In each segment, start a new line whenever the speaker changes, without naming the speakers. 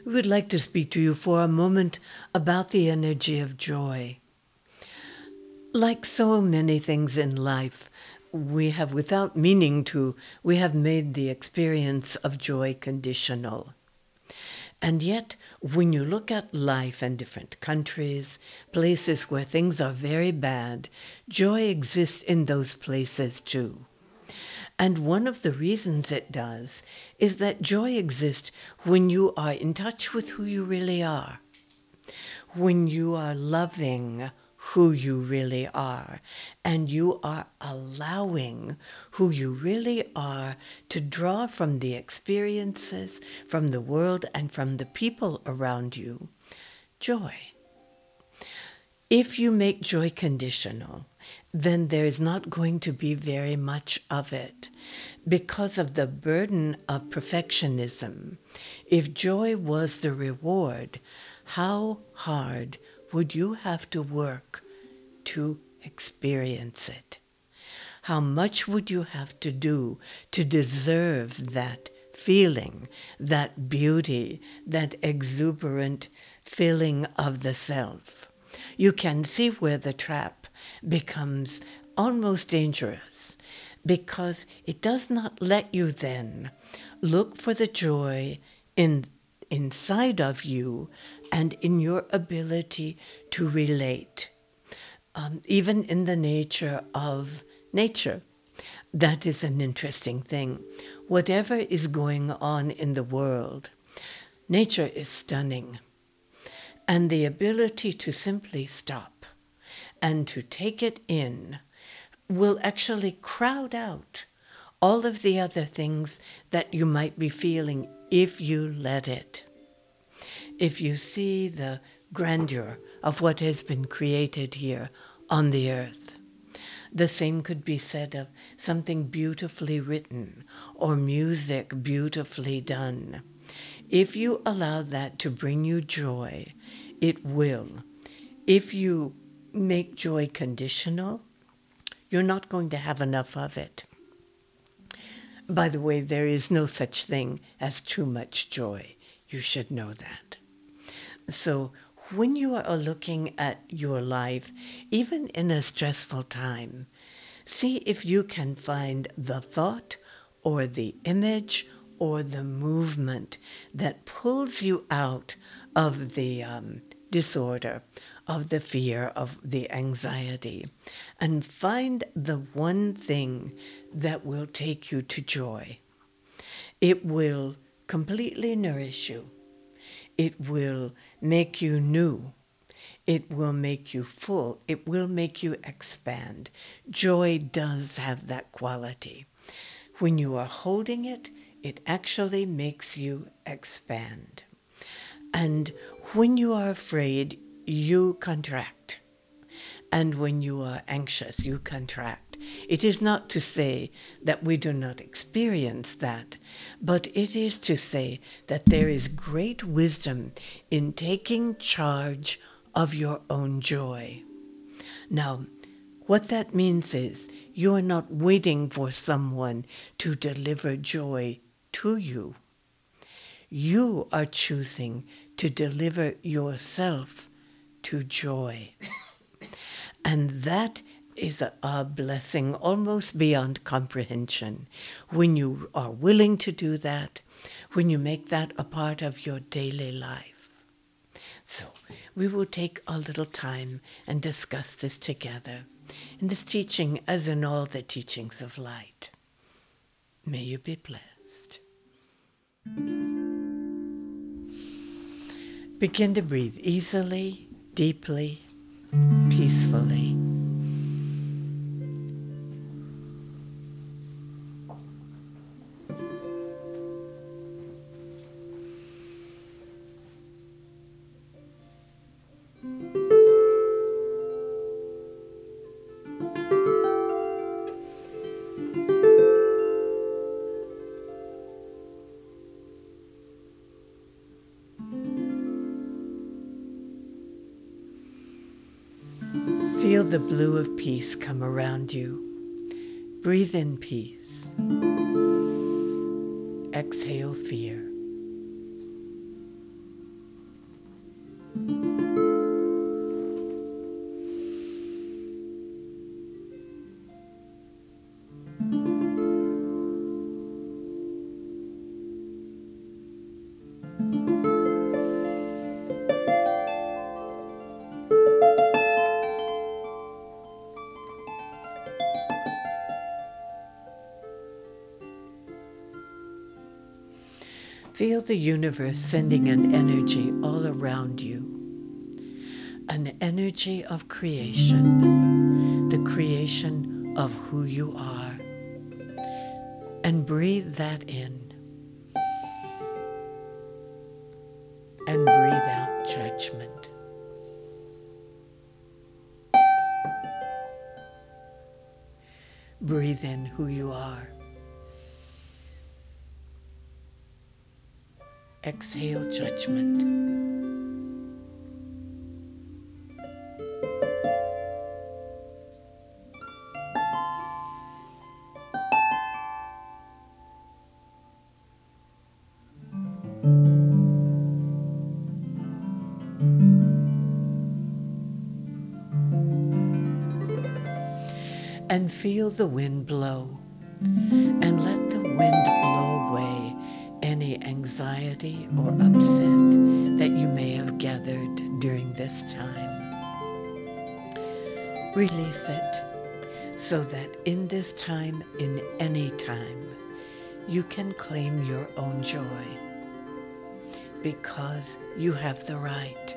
we would like to speak to you for a moment about the energy of joy. Like so many things in life, we have, without meaning to, we have made the experience of joy conditional. And yet, when you look at life in different countries, places where things are very bad, joy exists in those places too. And one of the reasons it does is that joy exists when you are in touch with who you really are, when you are loving who you really are, and you are allowing who you really are to draw from the experiences, from the world, and from the people around you, joy. If you make joy conditional, then there is not going to be very much of it because of the burden of perfectionism. If joy was the reward, how hard would you have to work to experience it? How much would you have to do to deserve that feeling, that beauty, that exuberant feeling of the self? You can see where the trap becomes almost dangerous because it does not let you then look for the joy inside of you and in your ability to relate. Even in the nature of nature, that is an interesting thing. Whatever is going on in the world, nature is stunning. And the ability to simply stop and to take it in will actually crowd out all of the other things that you might be feeling if you let it. If you see the grandeur of what has been created here on the earth. The same could be said of something beautifully written or music beautifully done. If you allow that to bring you joy, it will. If you make joy conditional, you're not going to have enough of it. By the way, there is no such thing as too much joy. You should know that. So when you are looking at your life, even in a stressful time, see if you can find the thought or the image or the movement that pulls you out of the disorder, of the fear, of the anxiety, and find the one thing that will take you to joy. It will completely nourish you. It will make you new. It will make you full. It will make you expand. Joy does have that quality. When you are holding it, it actually makes you expand. And when you are afraid, you contract. And when you are anxious, you contract. It is not to say that we do not experience that, but it is to say that there is great wisdom in taking charge of your own joy. Now, what that means is you are not waiting for someone to deliver joy to you. You are choosing to deliver yourself to joy. And that is a blessing almost beyond comprehension. When you are willing to do that, when you make that a part of your daily life. So we will take a little time and discuss this together in this teaching as in all the teachings of light. May you be blessed. Begin to breathe easily, deeply, peacefully. Feel the blue of peace come around you. Breathe in peace. Exhale fear. Feel the universe sending an energy all around you, an energy of creation, the creation of who you are. And breathe that in. And breathe out judgment. Breathe in who you are. Exhale judgment. And feel the wind blow, and let the wind blow away any anxiety or upset that you may have gathered during this time. Release it so that in this time, in any time, you can claim your own joy because you have the right.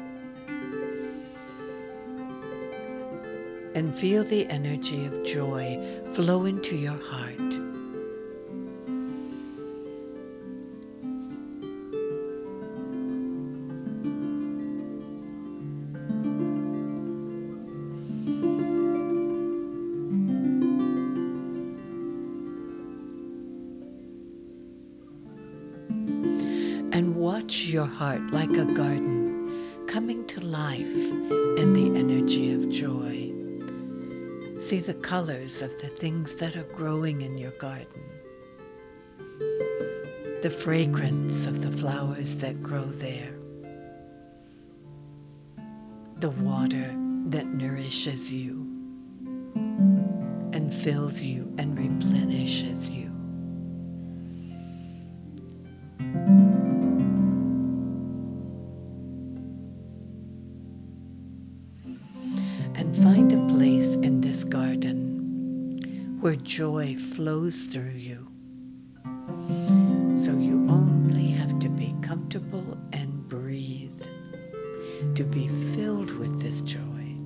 And feel the energy of joy flow into your heart. And watch your heart like a garden coming to life in the energy of joy. See the colors of the things that are growing in your garden, the fragrance of the flowers that grow there, the water that nourishes you and fills you and replenishes you. And find a place in this garden where joy flows through you. So you only have to be comfortable and breathe to be filled with this joy.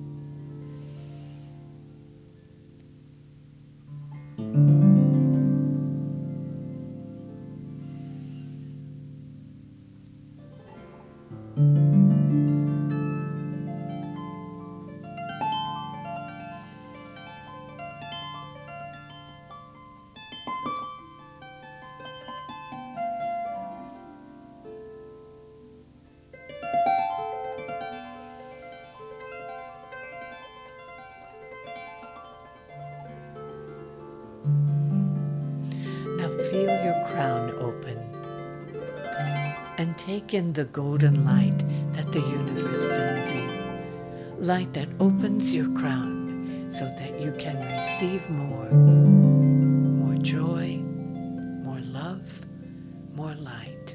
Now feel your crown open and take in the golden light that the universe sends you. Light that opens your crown so that you can receive more joy, more love, more light.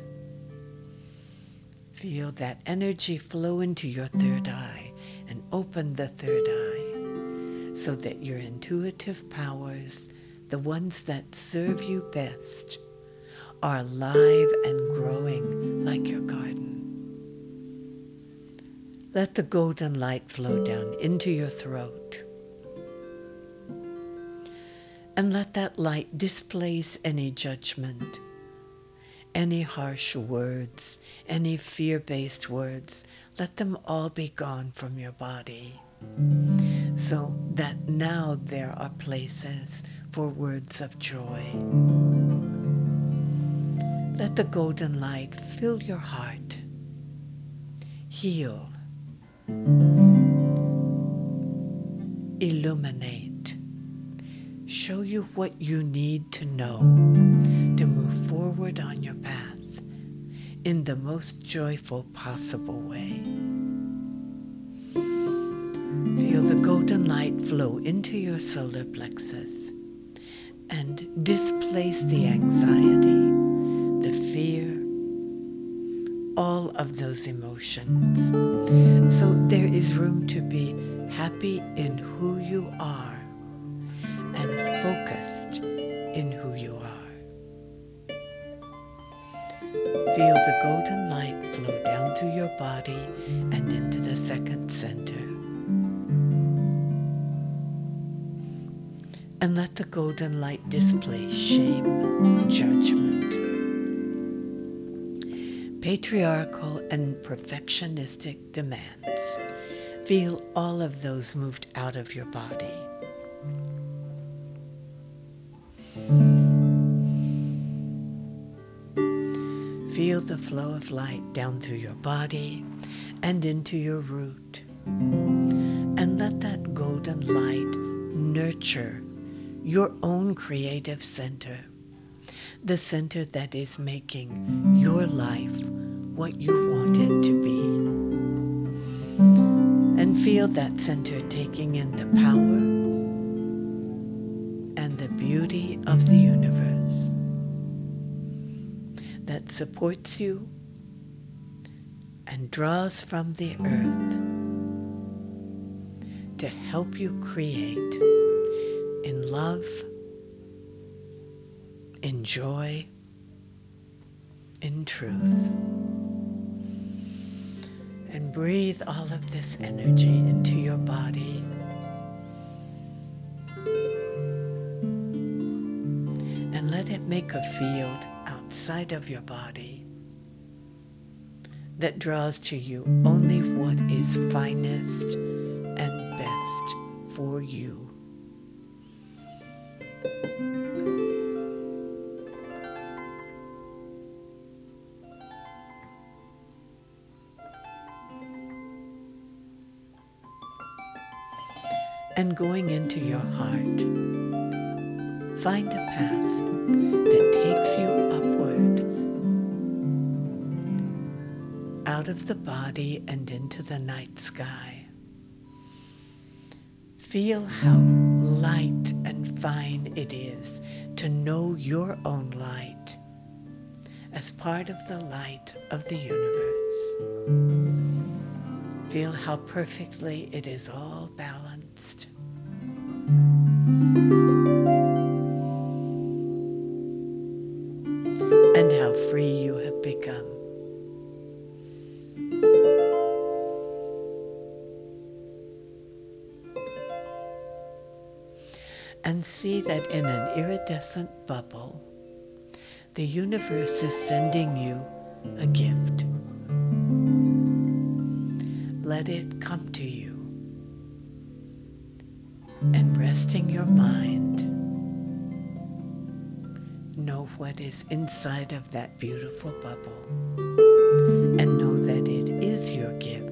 Feel that energy flow into your third eye and open the third eye so that your intuitive powers, the ones that serve you best, are alive and growing like your garden. Let the golden light flow down into your throat. And let that light displace any judgment, any harsh words, any fear-based words. Let them all be gone from your body, so that now there are places for words of joy. Let the golden light fill your heart, heal, illuminate, show you what you need to know to move forward on your path in the most joyful possible way. Feel the golden light flow into your solar plexus and displace the anxiety, the fear, all of those emotions. So there is room to be happy in who you are and focused in who you are. the golden light flow down through your body and into the second center. And let the golden light displace shame, judgment, patriarchal and perfectionistic demands. Feel all of those moved out of your body. Feel the flow of light down through your body and into your root. And let that golden light nurture your own creative center, the center that is making your life what you want it to be. And feel that center taking in the power and the beauty of the universe that supports you and draws from the earth to help you create in love, in joy, in truth. And breathe all of this energy into your body. And let it make a field outside of your body that draws to you only what is finest and best for you. And going into your heart, find a path that takes you upward, out of the body and into the night sky. Feel how light and fine it is to know your own light as part of the light of the universe. Feel how perfectly it is all balanced. And how free you have become. And see that in an iridescent bubble, the universe is sending you a gift. Let it come to you. And resting your mind, know what is inside of that beautiful bubble. And know that it is your gift.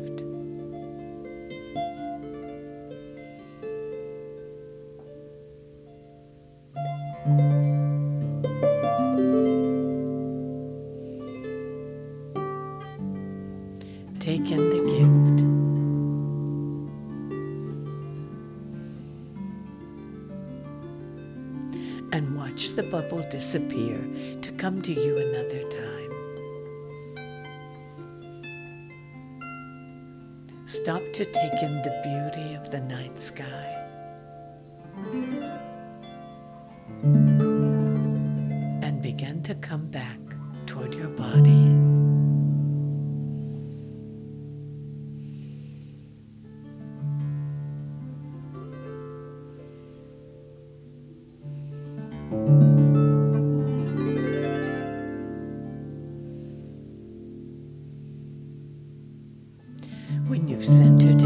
Take in the gift. And watch the bubble disappear to come to you another time. Stop to take in the beauty of the night sky. And begin to come back toward your body. When you've centered